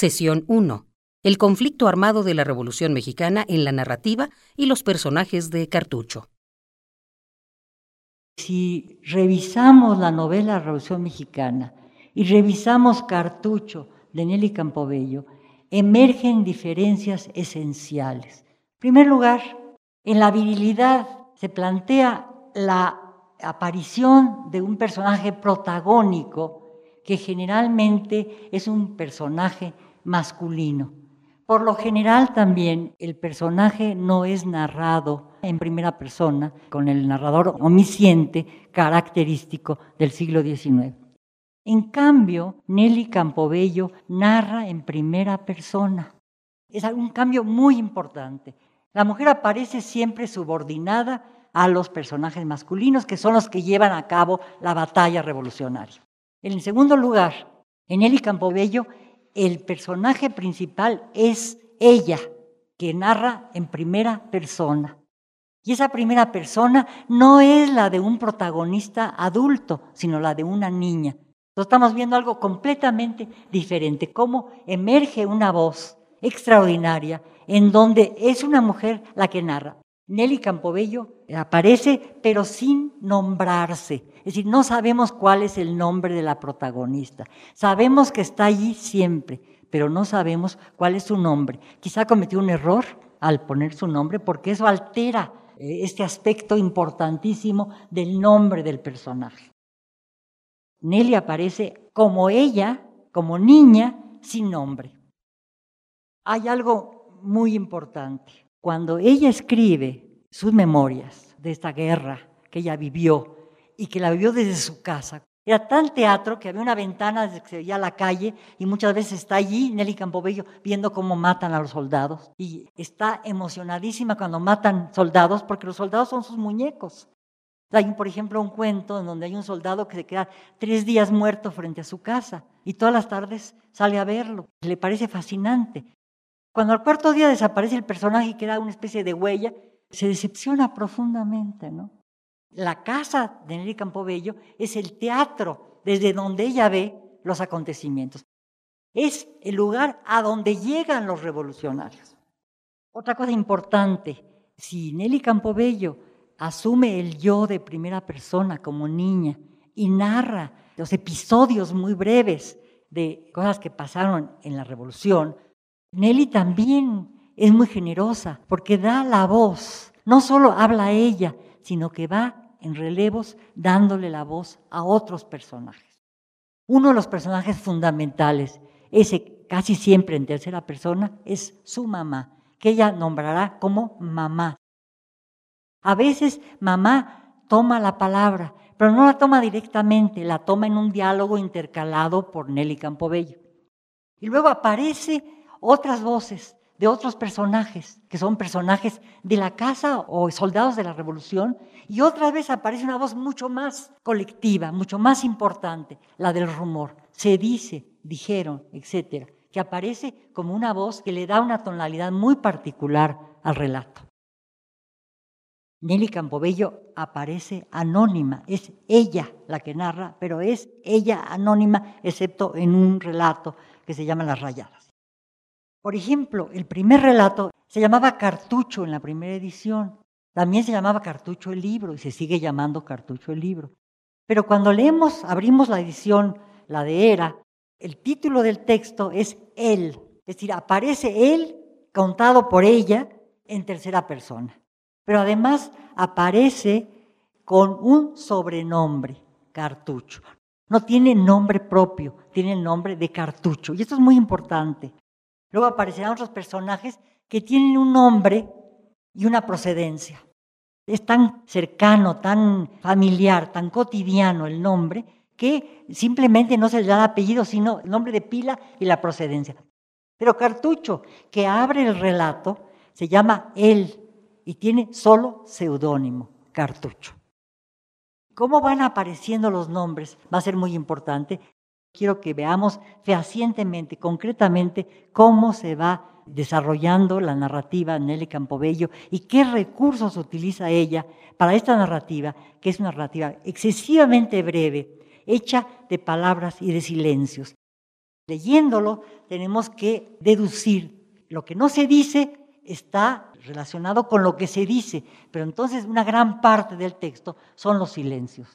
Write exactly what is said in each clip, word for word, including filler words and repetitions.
Sesión uno. El conflicto armado de la Revolución Mexicana en la narrativa y los personajes de Cartucho. Si revisamos la novela Revolución Mexicana y revisamos Cartucho de Nelly Campobello, emergen diferencias esenciales. En primer lugar, en la virilidad se plantea la aparición de un personaje protagónico que generalmente es un personaje masculino. Por lo general también el personaje no es narrado en primera persona, con el narrador omnisciente característico del siglo diecinueve. En cambio, Nelly Campobello narra en primera persona. Es un cambio muy importante. La mujer aparece siempre subordinada a los personajes masculinos, que son los que llevan a cabo la batalla revolucionaria. En segundo lugar, en Nelly Campobello, el personaje principal es ella, que narra en primera persona. Y esa primera persona no es la de un protagonista adulto, sino la de una niña. Entonces estamos viendo algo completamente diferente, cómo emerge una voz extraordinaria en donde es una mujer la que narra. Nelly Campobello aparece, pero sin nombrarse. Es decir, no sabemos cuál es el nombre de la protagonista. Sabemos que está allí siempre, pero no sabemos cuál es su nombre. Quizá cometió un error al poner su nombre, porque eso altera este aspecto importantísimo del nombre del personaje. Nelly aparece como ella, como niña, sin nombre. Hay algo muy importante. Cuando ella escribe sus memorias de esta guerra que ella vivió y que la vivió desde su casa, era tan teatro que había una ventana desde que se veía la calle y muchas veces está allí Nelly Campobello viendo cómo matan a los soldados. Y está emocionadísima cuando matan soldados porque los soldados son sus muñecos. Hay, por ejemplo, un cuento en donde hay un soldado que se queda tres días muerto frente a su casa y todas las tardes sale a verlo. Le parece fascinante. Cuando al cuarto día desaparece el personaje y queda una especie de huella, se decepciona profundamente, ¿no? La casa de Nelly Campobello es el teatro desde donde ella ve los acontecimientos. Es el lugar a donde llegan los revolucionarios. Otra cosa importante, si Nelly Campobello asume el yo de primera persona como niña y narra los episodios muy breves de cosas que pasaron en la revolución, Nelly también es muy generosa porque da la voz. No solo habla a ella, sino que va en relevos dándole la voz a otros personajes. Uno de los personajes fundamentales, ese casi siempre en tercera persona, es su mamá, que ella nombrará como mamá. A veces mamá toma la palabra, pero no la toma directamente, la toma en un diálogo intercalado por Nelly Campobello. Y luego aparece otras voces de otros personajes, que son personajes de la casa o soldados de la revolución, y otra vez aparece una voz mucho más colectiva, mucho más importante, la del rumor. Se dice, dijeron, etcétera, que aparece como una voz que le da una tonalidad muy particular al relato. Nelly Campobello aparece anónima, es ella la que narra, pero es ella anónima, excepto en un relato que se llama Las Rayadas. Por ejemplo, el primer relato se llamaba Cartucho en la primera edición. También se llamaba Cartucho el libro y se sigue llamando Cartucho el libro. Pero cuando leemos, abrimos la edición, la de Era, el título del texto es Él. Es decir, aparece él contado por ella en tercera persona. Pero además aparece con un sobrenombre, Cartucho. No tiene nombre propio, tiene el nombre de Cartucho. Y esto es muy importante. Luego aparecerán otros personajes que tienen un nombre y una procedencia. Es tan cercano, tan familiar, tan cotidiano el nombre, que simplemente no se le da apellido, sino el nombre de pila y la procedencia. Pero Cartucho, que abre el relato, se llama él y tiene solo seudónimo, Cartucho. ¿Cómo van apareciendo los nombres? Va a ser muy importante. Quiero que veamos fehacientemente, concretamente, cómo se va desarrollando la narrativa Nelly Campobello y qué recursos utiliza ella para esta narrativa, que es una narrativa excesivamente breve, hecha de palabras y de silencios. Leyéndolo tenemos que deducir. Lo que no se dice está relacionado con lo que se dice, pero entonces una gran parte del texto son los silencios.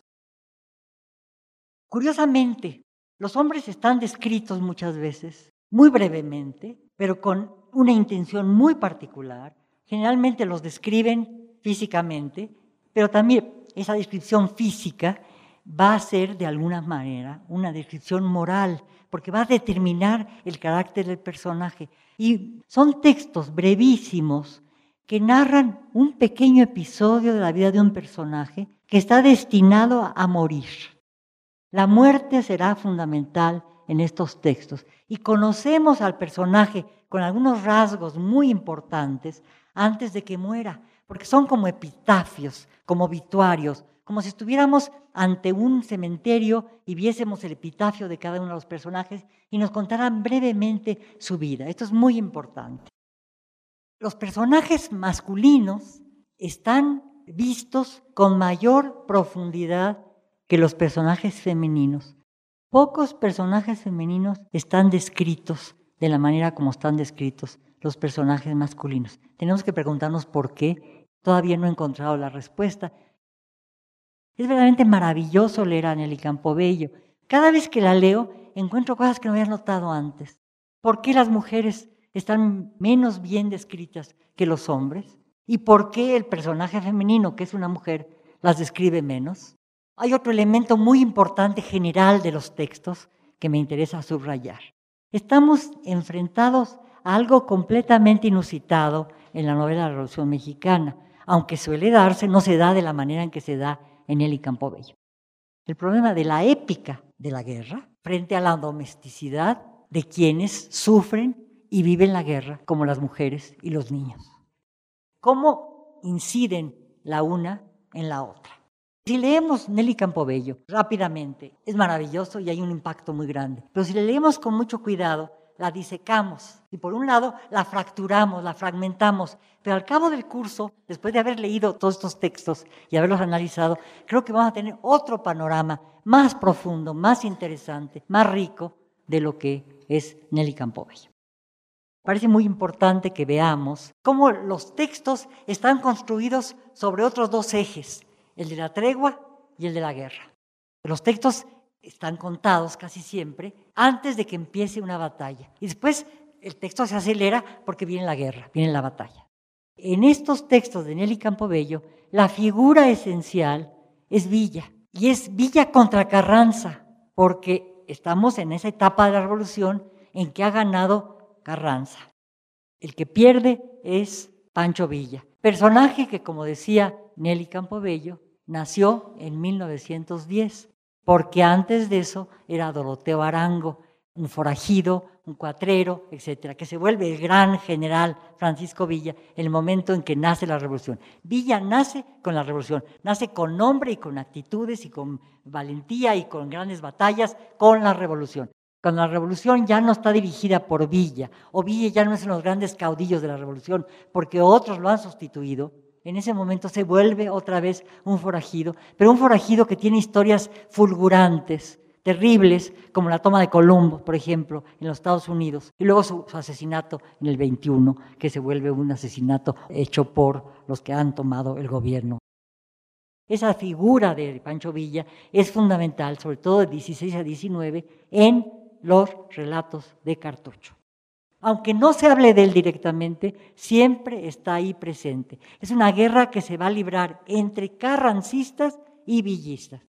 Curiosamente, los hombres están descritos muchas veces, muy brevemente, pero con una intención muy particular. Generalmente los describen físicamente, pero también esa descripción física va a ser de alguna manera una descripción moral, porque va a determinar el carácter del personaje. Y son textos brevísimos que narran un pequeño episodio de la vida de un personaje que está destinado a morir. La muerte será fundamental en estos textos y conocemos al personaje con algunos rasgos muy importantes antes de que muera, porque son como epitafios, como obituarios, como si estuviéramos ante un cementerio y viésemos el epitafio de cada uno de los personajes y nos contaran brevemente su vida. Esto es muy importante. Los personajes masculinos están vistos con mayor profundidad que los personajes femeninos. Pocos personajes femeninos están descritos de la manera como están descritos los personajes masculinos. Tenemos que preguntarnos por qué. Todavía no he encontrado la respuesta. Es verdaderamente maravilloso leer a Nelly Campobello. Cada vez que la leo, encuentro cosas que no había notado antes. ¿Por qué las mujeres están menos bien descritas que los hombres? ¿Y por qué el personaje femenino, que es una mujer, las describe menos? Hay otro elemento muy importante general de los textos que me interesa subrayar. Estamos enfrentados a algo completamente inusitado en la novela de la Revolución Mexicana, aunque suele darse, no se da de la manera en que se da en Nelly Campobello. El problema de la épica de la guerra frente a la domesticidad de quienes sufren y viven la guerra, como las mujeres y los niños. ¿Cómo inciden la una en la otra? Si leemos Nelly Campobello rápidamente, es maravilloso y hay un impacto muy grande. Pero si le leemos con mucho cuidado, la disecamos y por un lado la fracturamos, la fragmentamos. Pero al cabo del curso, después de haber leído todos estos textos y haberlos analizado, creo que vamos a tener otro panorama más profundo, más interesante, más rico de lo que es Nelly Campobello. Parece muy importante que veamos cómo los textos están construidos sobre otros dos ejes, el de la tregua y el de la guerra. Los textos están contados casi siempre antes de que empiece una batalla. Y después el texto se acelera porque viene la guerra, viene la batalla. En estos textos de Nelly Campobello, la figura esencial es Villa. Y es Villa contra Carranza, porque estamos en esa etapa de la revolución en que ha ganado Carranza. El que pierde es Pancho Villa, personaje que, como decía Nelly Campobello, nació en mil novecientos diez, porque antes de eso era Doroteo Arango, un forajido, un cuatrero, etcétera, que se vuelve el gran general Francisco Villa en el momento en que nace la revolución. Villa nace con la revolución, nace con nombre y con actitudes y con valentía y con grandes batallas con la revolución. Cuando la revolución ya no está dirigida por Villa, o Villa ya no es uno de los grandes caudillos de la revolución, porque otros lo han sustituido, en ese momento se vuelve otra vez un forajido, pero un forajido que tiene historias fulgurantes, terribles, como la toma de Colombo, por ejemplo, en los Estados Unidos, y luego su, su asesinato en el veintiuno, que se vuelve un asesinato hecho por los que han tomado el gobierno. Esa figura de Pancho Villa es fundamental, sobre todo de dieciséis a diecinueve, en los relatos de Cartucho. Aunque no se hable de él directamente, siempre está ahí presente. Es una guerra que se va a librar entre carrancistas y villistas.